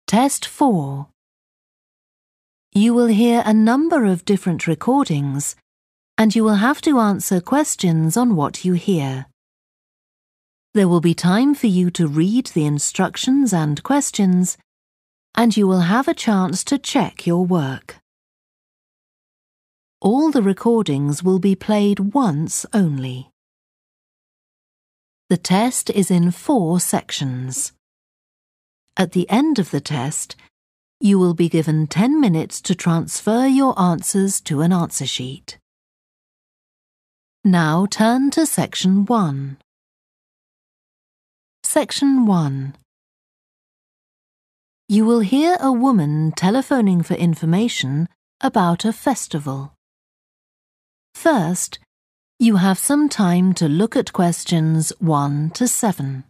Test 4. You will hear a number of different recordings, and you will have to answer questions on what you hear. There will be time for you to read the instructions and questions, and you will have a chance to check your work. All the recordings will be played once only. The test is in 4 sections. At the end of the test, you will be given 10 minutes to transfer your answers to an answer sheet. Now turn to Section 1. Section 1. You will hear a woman telephoning for information about a festival. First, you have some time to look at questions 1 to 7.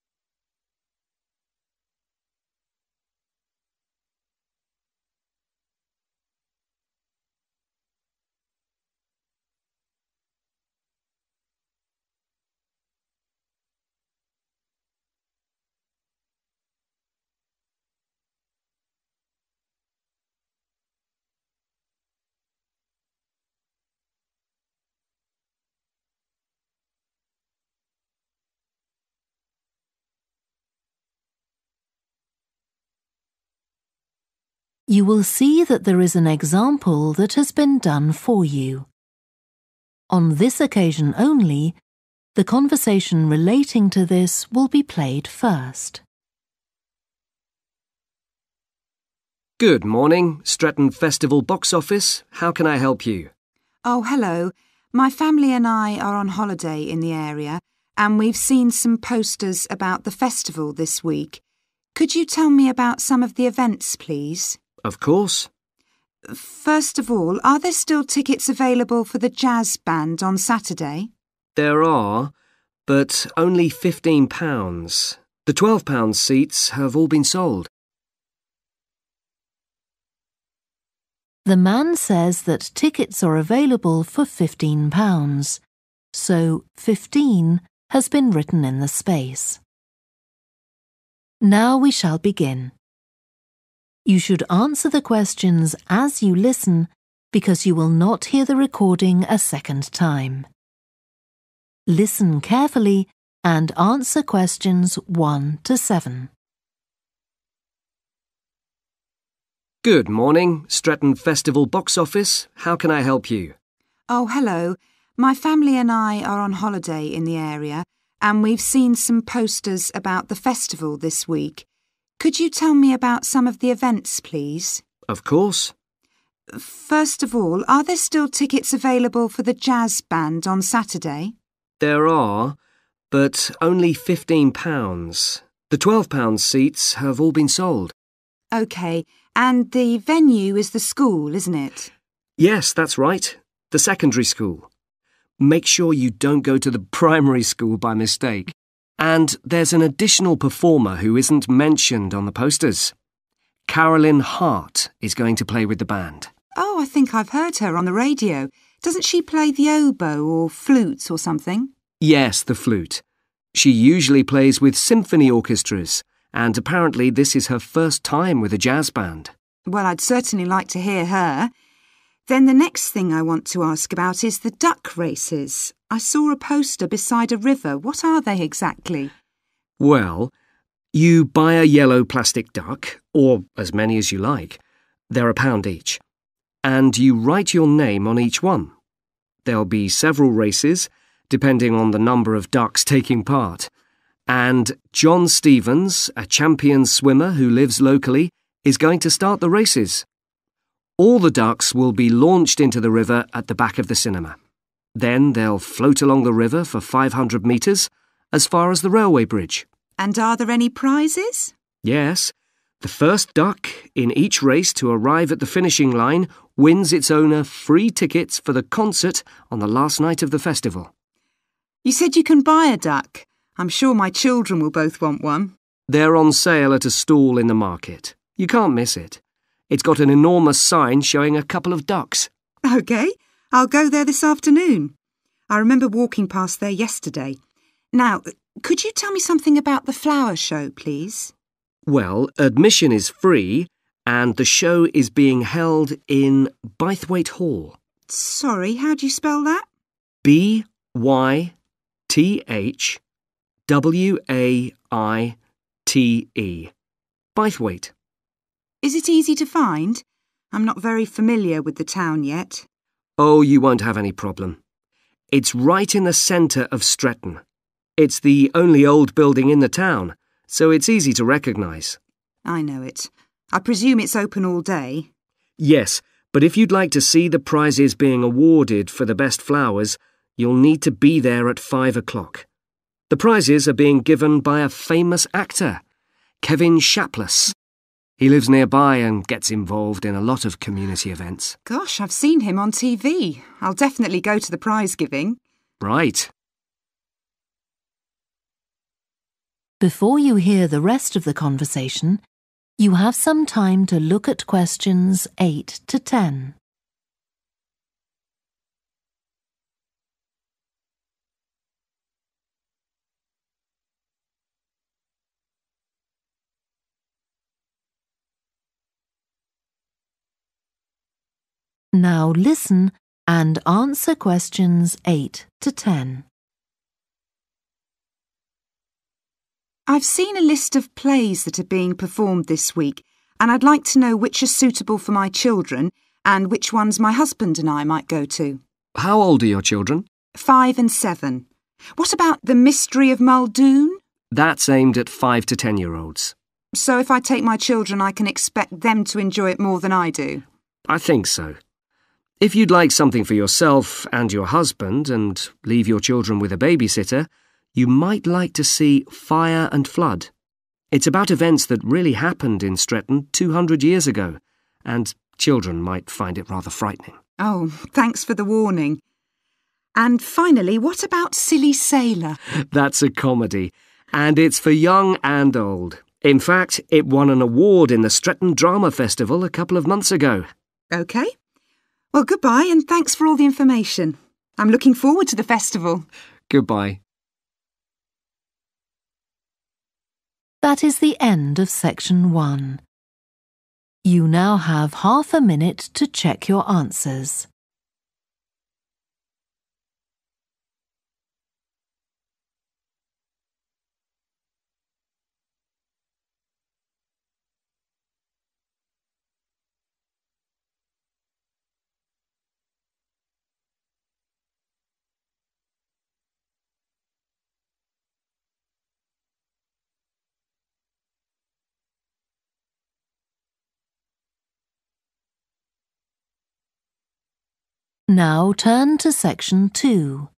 You will see that there is an example that has been done for you. On this occasion only, the conversation relating to this will be played first. Good morning, Stretton Festival box office. How can I help you? Oh, hello. My family and I are on holiday in the area, and we've seen some posters about the festival this week. Could you tell me about some of the events, please? Of course. First of all, are there still tickets available for the jazz band on Saturday? There are, but only £15. The £12 seats have all been sold. The man says that tickets are available for £15, so 15 has been written in the space. Now we shall begin. You should answer the questions as you listen because you will not hear the recording a second time. Listen carefully and answer questions 1 to 7. Good morning, Stretton Festival box office. How can I help you? Oh, hello. My family and I are on holiday in the area, and we've seen some posters about the festival this week. Could you tell me about some of the events, please? Of course. First of all, are there still tickets available for the jazz band on Saturday? There are, but only £15. The £12 seats have all been sold. OK, and the venue is the school, isn't it? Yes, that's right. The secondary school. Make sure you don't go to the primary school by mistake. And there's an additional performer who isn't mentioned on the posters. Carolyn Hart is going to play with the band. Oh, I think I've heard her on the radio. Doesn't she play the oboe or flute or something? Yes, the flute. She usually plays with symphony orchestras, and apparently this is her first time with a jazz band. Well, I'd certainly like to hear her. Then the next thing I want to ask about is the duck races. I saw a poster beside a river. What are they exactly? Well, you buy a yellow plastic duck, or as many as you like. They're £1 each. And you write your name on each one. There'll be several races, depending on the number of ducks taking part. And John Stevens, a champion swimmer who lives locally, is going to start the races. All the ducks will be launched into the river at the back of the cinema. Then they'll float along the river for 500 metres, as far as the railway bridge. And are there any prizes? Yes. The first duck in each race to arrive at the finishing line wins its owner free tickets for the concert on the last night of the festival. You said you can buy a duck. I'm sure my children will both want one. They're on sale at a stall in the market. You can't miss it. It's got an enormous sign showing a couple of ducks. OK, I'll go there this afternoon. I remember walking past there yesterday. Now, could you tell me something about the flower show, please? Well, admission is free and the show is being held in Bythwaite Hall. Sorry, how do you spell that? Bythwaite. Bythwaite. Is it easy to find? I'm not very familiar with the town yet. Oh, you won't have any problem. It's right in the centre of Stretton. It's the only old building in the town, so it's easy to recognise. I know it. I presume it's open all day. Yes, but if you'd like to see the prizes being awarded for the best flowers, you'll need to be there at 5 o'clock. The prizes are being given by a famous actor, Kevin Shapless. He lives nearby and gets involved in a lot of community events. Gosh, I've seen him on TV. I'll definitely go to the prize giving. Right. Before you hear the rest of the conversation, you have some time to look at questions 8 to 10. Now listen and answer questions 8 to 10. I've seen a list of plays that are being performed this week, and I'd like to know which are suitable for my children and which ones my husband and I might go to. How old are your children? 5 and 7. What about The Mystery of Muldoon? That's aimed at 5 to 10-year-olds. So if I take my children, I can expect them to enjoy it more than I do? I think so. If you'd like something for yourself and your husband and leave your children with a babysitter, you might like to see Fire and Flood. It's about events that really happened in Stretton 200 years ago, and children might find it rather frightening. Oh, thanks for the warning. And finally, what about Silly Sailor? That's a comedy, and it's for young and old. In fact, it won an award in the Stretton Drama Festival a couple of months ago. OK. Well, goodbye and thanks for all the information. I'm looking forward to the festival. Goodbye. That is the end of section 1. You now have half a minute to check your answers. Now turn to section 2.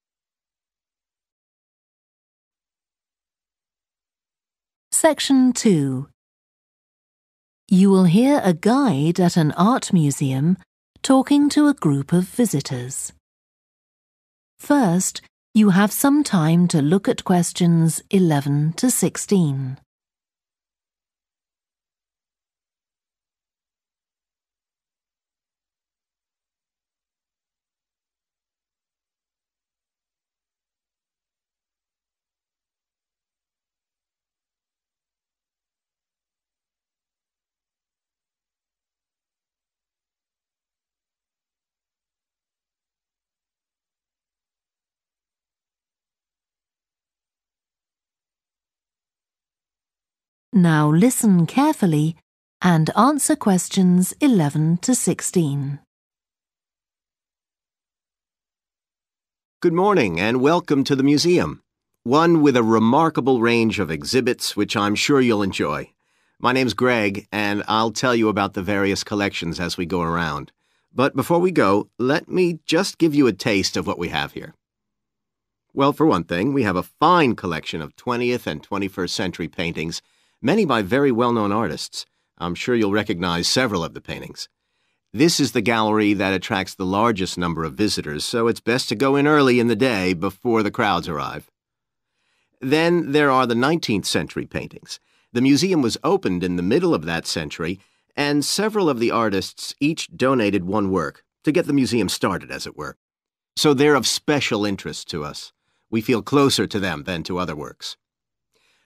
Section 2. You will hear a guide at an art museum talking to a group of visitors. First, you have some time to look at questions 11 to 16. Now listen carefully and answer questions 11 to 16. Good morning and welcome to the museum, one with a remarkable range of exhibits which I'm sure you'll enjoy. My name's Greg and I'll tell you about the various collections as we go around. But before we go, let me just give you a taste of what we have here. Well, for one thing, we have a fine collection of 20th and 21st century paintings, many by very well-known artists. I'm sure you'll recognize several of the paintings. This is the gallery that attracts the largest number of visitors, so it's best to go in early in the day before the crowds arrive. Then there are the 19th century paintings. The museum was opened in the middle of that century, and several of the artists each donated one work to get the museum started, as it were. So they're of special interest to us. We feel closer to them than to other works.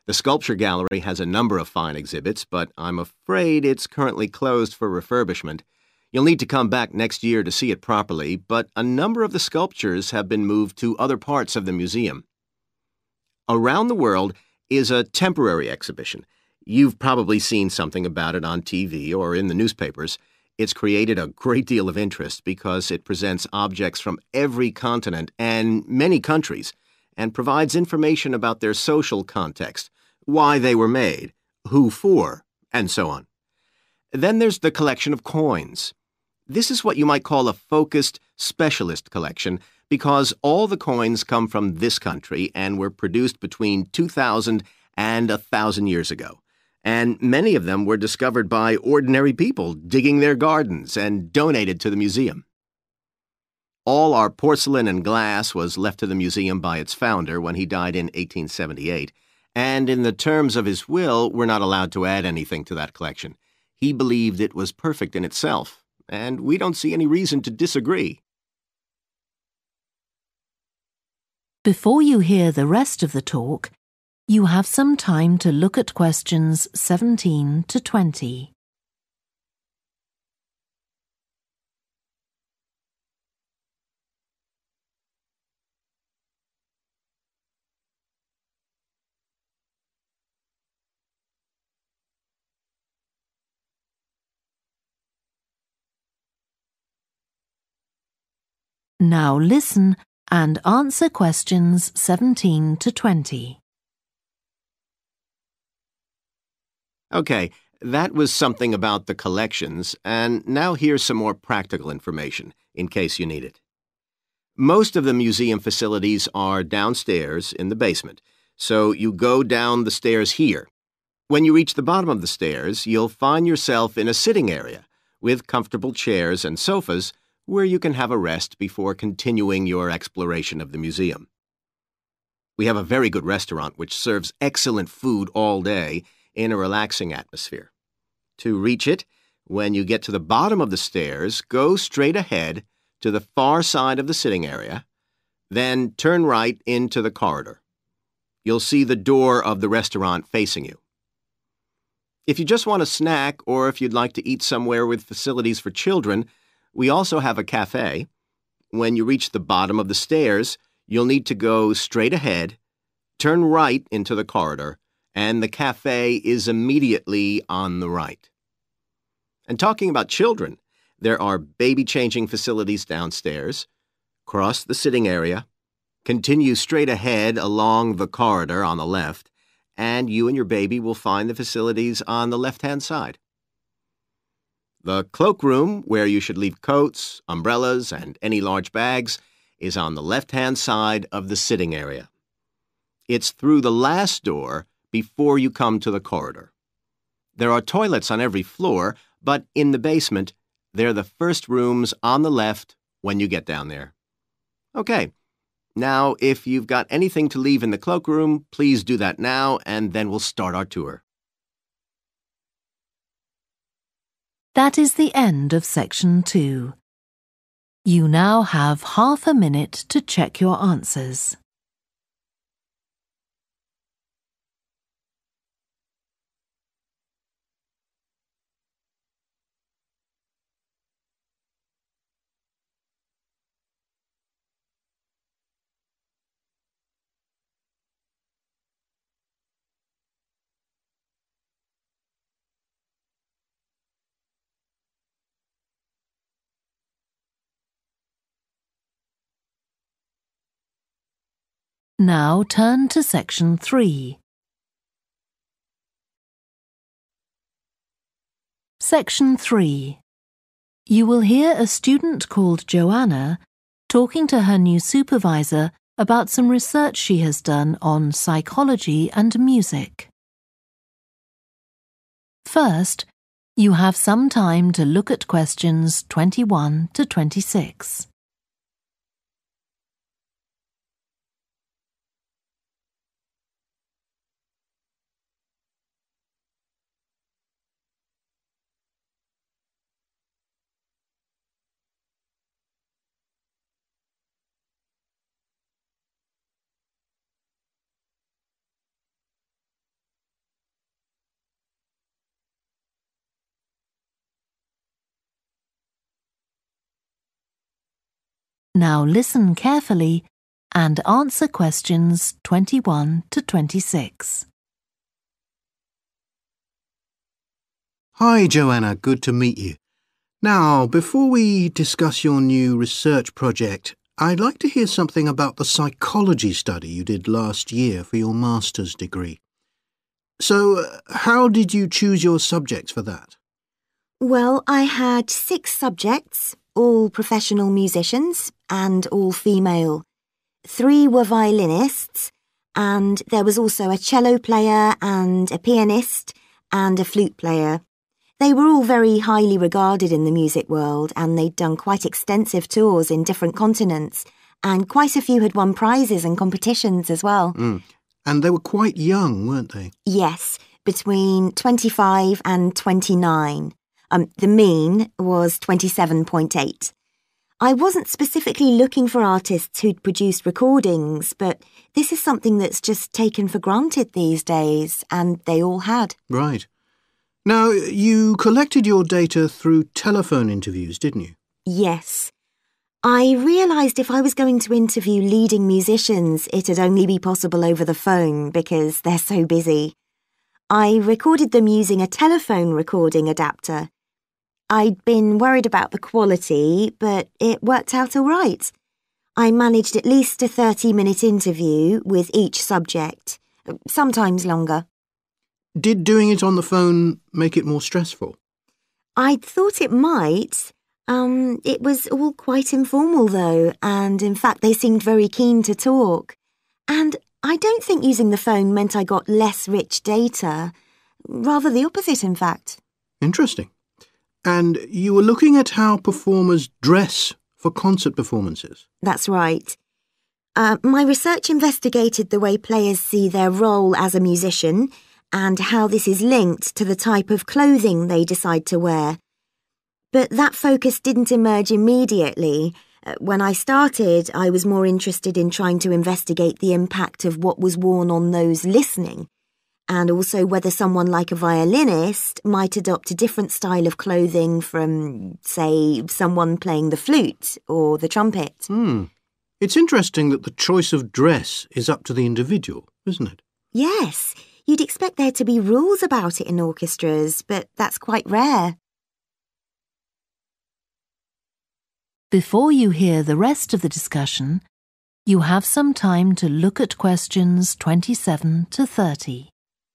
The sculpture gallery has a number of fine exhibits, but I'm afraid it's currently closed for refurbishment. You'll need to come back next year to see it properly, but a number of the sculptures have been moved to other parts of the museum. Around the World is a temporary exhibition. You've probably seen something about it on TV or in the newspapers. It's created a great deal of interest because it presents objects from every continent and many countries and provides information about their social context, why they were made, who for, and so on. Then there's the collection of coins. This is what you might call a focused specialist collection because all the coins come from this country and were produced between 2,000 and 1,000 years ago. And many of them were discovered by ordinary people digging their gardens and donated to the museum. All our porcelain and glass was left to the museum by its founder when he died in 1878, and in the terms of his will, we're not allowed to add anything to that collection. He believed it was perfect in itself, and we don't see any reason to disagree. Before you hear the rest of the talk, you have some time to look at questions 17 to 20. Now listen and answer questions 17 to 20. Okay, that was something about the collections, and now here's some more practical information, in case you need it. Most of the museum facilities are downstairs in the basement, so you go down the stairs here. When you reach the bottom of the stairs, you'll find yourself in a sitting area with comfortable chairs and sofas where you can have a rest before continuing your exploration of the museum. We have a very good restaurant which serves excellent food all day in a relaxing atmosphere. To reach it, when you get to the bottom of the stairs, go straight ahead to the far side of the sitting area, then turn right into the corridor. You'll see the door of the restaurant facing you. If you just want a snack or if you'd like to eat somewhere with facilities for children, we also have a cafe. When you reach the bottom of the stairs, you'll need to go straight ahead, turn right into the corridor, and the cafe is immediately on the right. And talking about children, there are baby-changing facilities downstairs. Cross the sitting area, continue straight ahead along the corridor on the left, and you and your baby will find the facilities on the left-hand side. The cloakroom, where you should leave coats, umbrellas, and any large bags, is on the left-hand side of the sitting area. It's through the last door before you come to the corridor. There are toilets on every floor, but in the basement, they're the first rooms on the left when you get down there. Okay, now if you've got anything to leave in the cloakroom, please do that now, and then we'll start our tour. That is the end of section 2. You now have half a minute to check your answers. Now turn to section 3. Section 3. You will hear a student called Joanna talking to her new supervisor about some research she has done on psychology and music. First, you have some time to look at questions 21 to 26. Now listen carefully and answer questions 21 to 26. Hi, Joanna. Good to meet you. Now, before we discuss your new research project, I'd like to hear something about the psychology study you did last year for your master's degree. So, how did you choose your subjects for that? Well, I had 6 subjects, all professional musicians and all female. 3 were violinists, and there was also a cello player and a pianist and a flute player. They were all very highly regarded in the music world, and they'd done quite extensive tours in different continents, and quite a few had won prizes and competitions as well. And they were quite young, weren't they? Yes, between 25 and 29. The mean was 27.8. I wasn't specifically looking for artists who'd produced recordings, but this is something that's just taken for granted these days, and they all had. Right. Now, you collected your data through telephone interviews, didn't you? Yes. I realised if I was going to interview leading musicians, it'd only be possible over the phone because they're so busy. I recorded them using a telephone recording adapter. I'd been worried about the quality, but it worked out all right. I managed at least a 30-minute interview with each subject, sometimes longer. Did doing it on the phone make it more stressful? I'd thought it might. It was all quite informal, though, and in fact they seemed very keen to talk. And I don't think using the phone meant I got less rich data. Rather the opposite, in fact. Interesting. And you were looking at how performers dress for concert performances? That's right. My research investigated the way players see their role as a musician and how this is linked to the type of clothing they decide to wear. But that focus didn't emerge immediately. When I started, I was more interested in trying to investigate the impact of what was worn on those listening, and also whether someone like a violinist might adopt a different style of clothing from, say, someone playing the flute or the trumpet. It's interesting that the choice of dress is up to the individual, isn't it? Yes, you'd expect there to be rules about it in orchestras, but that's quite rare. Before you hear the rest of the discussion, you have some time to look at questions 27 to 30.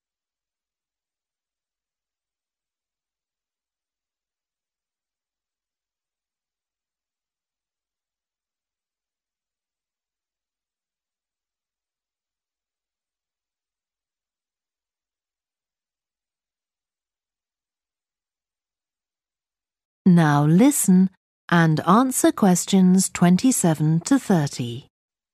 Now listen and answer questions 27 to 30.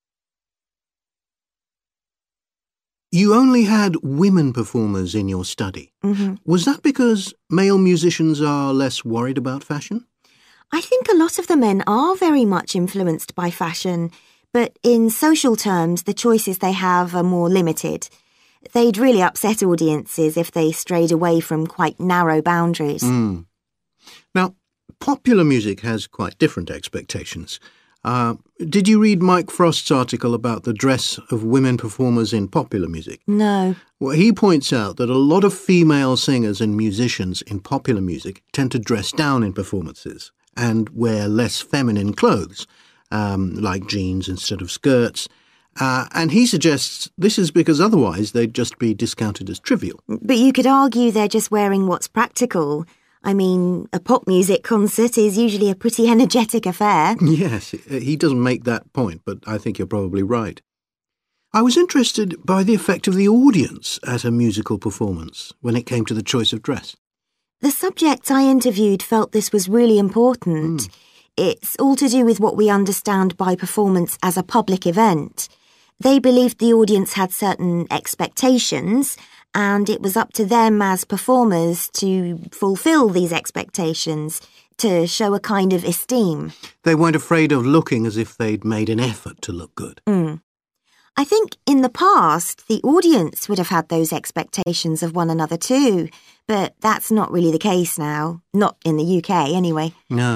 You only had women performers in your study. Was that because male musicians are less worried about fashion? I think a lot of the men are very much influenced by fashion, but in social terms, the choices they have are more limited. They'd really upset audiences if they strayed away from quite narrow boundaries. Now, popular music has quite different expectations. Did you read Mike Frost's article about the dress of women performers in popular music? No. Well, he points out that a lot of female singers and musicians in popular music tend to dress down in performances and wear less feminine clothes, like jeans instead of skirts. And he suggests this is because otherwise they'd just be discounted as trivial. But you could argue they're just wearing what's practical. I mean, a pop music concert is usually a pretty energetic affair. Yes, he doesn't make that point, but I think you're probably right. I was interested by the effect of the audience at a musical performance when it came to the choice of dress. The subjects I interviewed felt this was really important. It's all to do with what we understand by performance as a public event. They believed the audience had certain expectations, and it was up to them as performers to fulfil these expectations, to show a kind of esteem. They weren't afraid of looking as if they'd made an effort to look good. I think in the past, the audience would have had those expectations of one another too, but that's not really the case now. Not in the UK, anyway. No.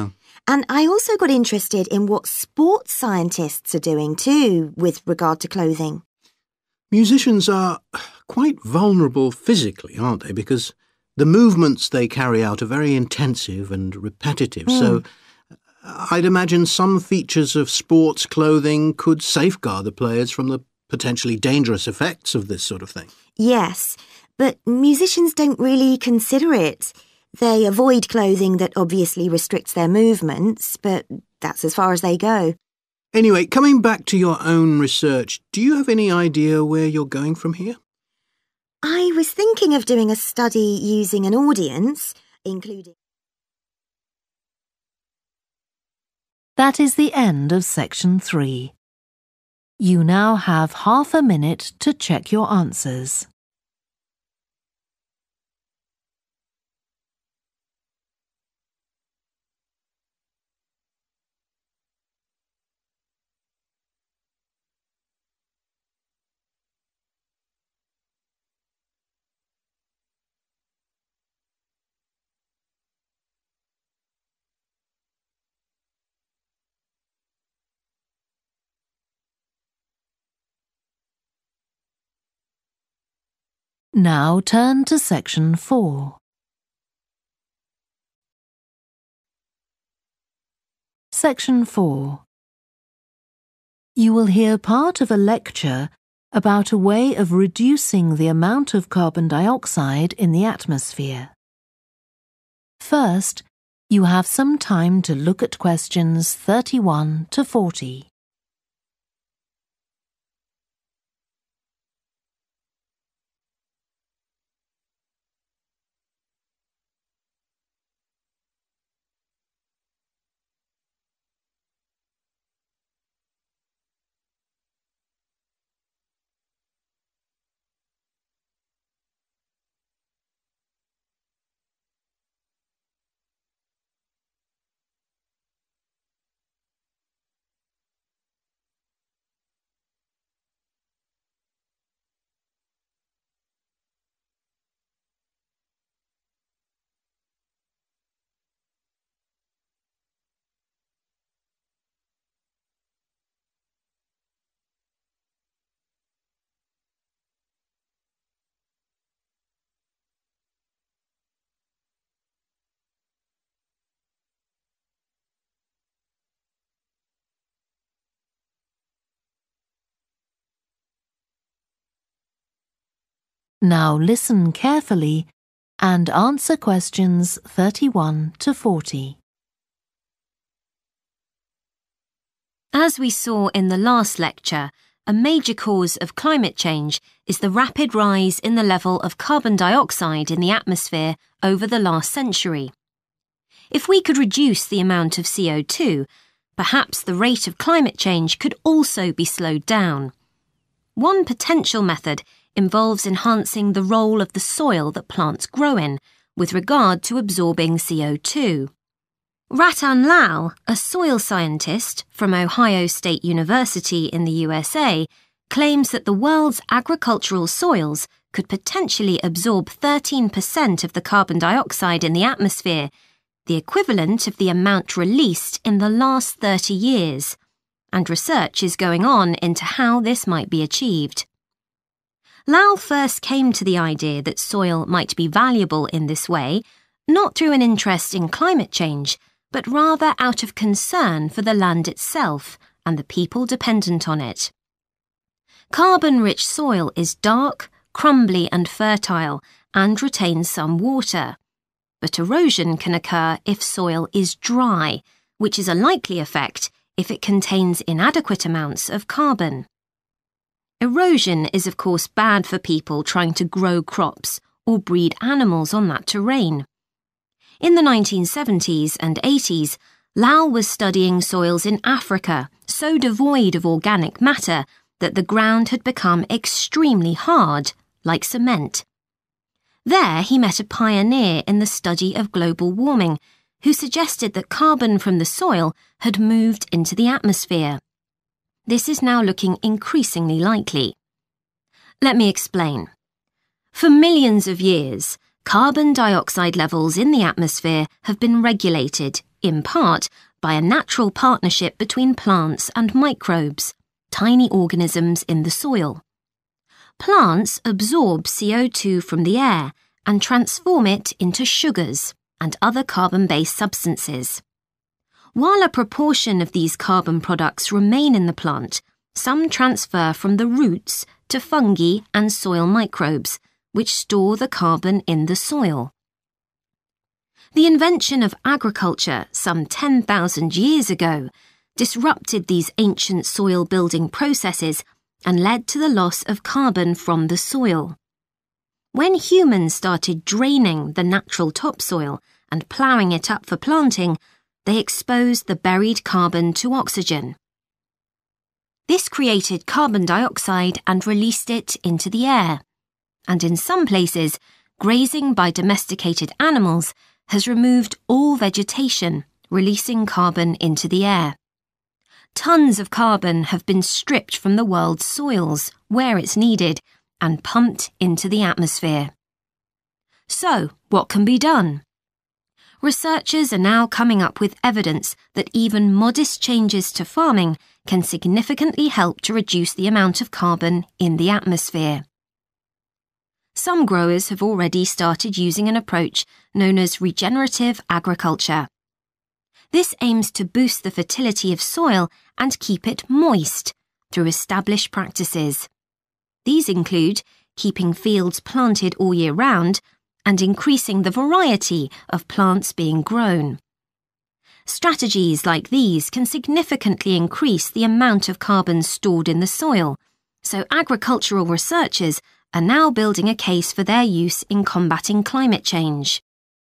And I also got interested in what sports scientists are doing too with regard to clothing. Musicians are quite vulnerable physically, aren't they? Because the movements they carry out are very intensive and repetitive, so I'd imagine some features of sports clothing could safeguard the players from the potentially dangerous effects of this sort of thing. Yes, but musicians don't really consider it. They avoid clothing that obviously restricts their movements, but that's as far as they go. Anyway, coming back to your own research, do you have any idea where you're going from here? I was thinking of doing a study using an audience, including... That is the end of section 3. You now have half a minute to check your answers. Now turn to section 4. Section 4. You will hear part of a lecture about a way of reducing the amount of carbon dioxide in the atmosphere. First, you have some time to look at questions 31 to 40. Now listen carefully and answer questions 31 to 40. As we saw in the last lecture, a major cause of climate change is the rapid rise in the level of carbon dioxide in the atmosphere over the last century. If we could reduce the amount of CO2, perhaps the rate of climate change could also be slowed down. One potential method involves enhancing the role of the soil that plants grow in with regard to absorbing CO2. Ratan Lal, a soil scientist from Ohio State University in the USA, claims that the world's agricultural soils could potentially absorb 13% of the carbon dioxide in the atmosphere, the equivalent of the amount released in the last 30 years, and research is going on into how this might be achieved. Lal first came to the idea that soil might be valuable in this way, not through an interest in climate change, but rather out of concern for the land itself and the people dependent on it. Carbon-rich soil is dark, crumbly and fertile and retains some water. But erosion can occur if soil is dry, which is a likely effect if it contains inadequate amounts of carbon. Erosion is of course bad for people trying to grow crops or breed animals on that terrain. In the 1970s and 80s, Lal was studying soils in Africa so devoid of organic matter that the ground had become extremely hard, like cement. There he met a pioneer in the study of global warming who suggested that carbon from the soil had moved into the atmosphere. This is now looking increasingly likely. Let me explain. For millions of years, carbon dioxide levels in the atmosphere have been regulated in part, by a natural partnership between plants and microbes, tiny organisms in the soil. Plants absorb CO2 from the air and transform it into sugars and other carbon-based substances. While a proportion of these carbon products remain in the plant, some transfer from the roots to fungi and soil microbes, which store the carbon in the soil. The invention of agriculture some 10,000 years ago disrupted these ancient soil-building processes and led to the loss of carbon from the soil. When humans started draining the natural topsoil and ploughing it up for planting, they exposed the buried carbon to oxygen. This created carbon dioxide and released it into the air. And in some places, grazing by domesticated animals has removed all vegetation, releasing carbon into the air. Tons of carbon have been stripped from the world's soils, where it's needed, and pumped into the atmosphere. So, what can be done? Researchers are now coming up with evidence that even modest changes to farming can significantly help to reduce the amount of carbon in the atmosphere. Some growers have already started using an approach known as regenerative agriculture. This aims to boost the fertility of soil and keep it moist through established practices. These include keeping fields planted all year round and increasing the variety of plants being grown. Strategies like these can significantly increase the amount of carbon stored in the soil, so agricultural researchers are now building a case for their use in combating climate change.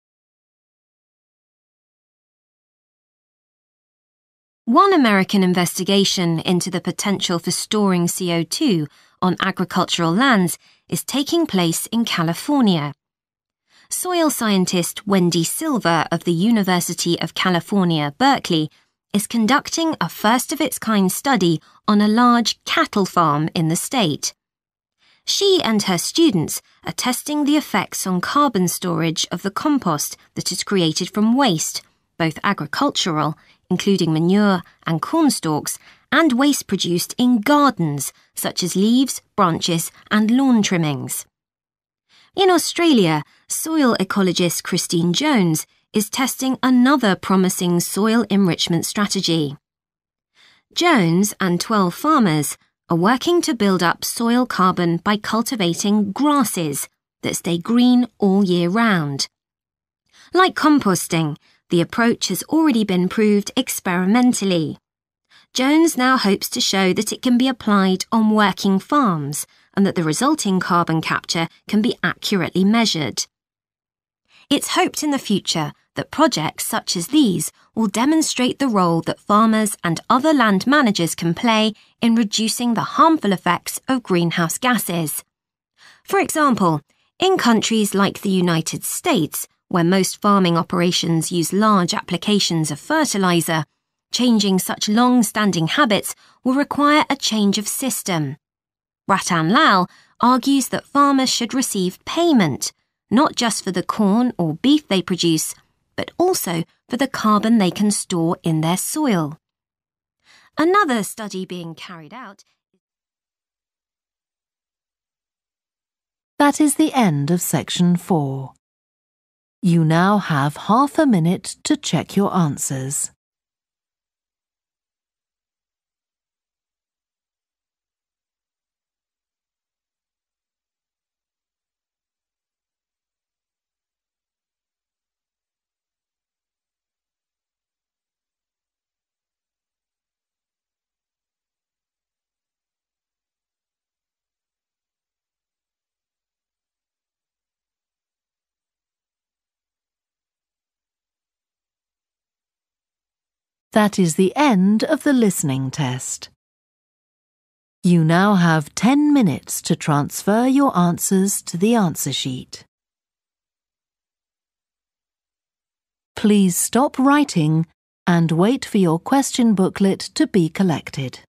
One American investigation into the potential for storing CO2 on agricultural lands is taking place in California. Soil scientist Wendy Silver of the University of California, Berkeley, is conducting a first-of-its-kind study on a large cattle farm in the state. She and her students are testing the effects on carbon storage of the compost that is created from waste, both agricultural, including manure and corn stalks, and waste produced in gardens, such as leaves, branches, and lawn trimmings. In Australia, soil ecologist Christine Jones is testing another promising soil enrichment strategy. Jones and 12 farmers are working to build up soil carbon by cultivating grasses that stay green all year round. Like composting, the approach has already been proved experimentally. Jones now hopes to show that it can be applied on working farms and that the resulting carbon capture can be accurately measured. It's hoped in the future that projects such as these will demonstrate the role that farmers and other land managers can play in reducing the harmful effects of greenhouse gases. For example, in countries like the United States, where most farming operations use large applications of fertilizer, changing such long-standing habits will require a change of system. Ratan Lal argues that farmers should receive payment, not just for the corn or beef they produce, but also for the carbon they can store in their soil. Another study being carried out. That is the end of section 4. You now have half a minute to check your answers. That is the end of the listening test. You now have 10 minutes to transfer your answers to the answer sheet. Please stop writing and wait for your question booklet to be collected.